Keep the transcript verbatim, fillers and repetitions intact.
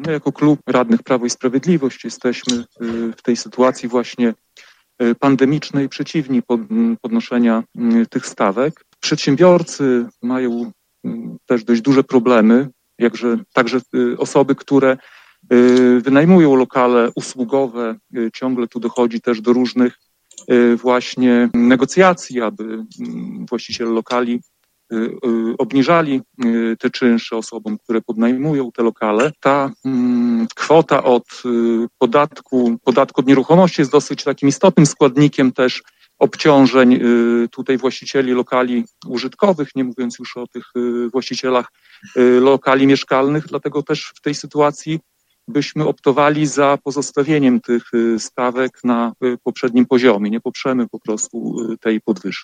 My jako klub radnych Prawo i Sprawiedliwość jesteśmy w tej sytuacji właśnie pandemicznej przeciwni podnoszenia tych stawek. Przedsiębiorcy mają też dość duże problemy, jakże także osoby, które wynajmują lokale usługowe. Ciągle tu dochodzi też do różnych właśnie negocjacji, aby właściciele lokali obniżali te czynsze osobom, które podnajmują te lokale. Ta kwota od podatku, podatku od nieruchomości jest dosyć takim istotnym składnikiem też obciążeń tutaj właścicieli lokali użytkowych, nie mówiąc już o tych właścicielach lokali mieszkalnych, dlatego też w tej sytuacji byśmy optowali za pozostawieniem tych stawek na poprzednim poziomie. Nie poprzemy po prostu tej podwyżki.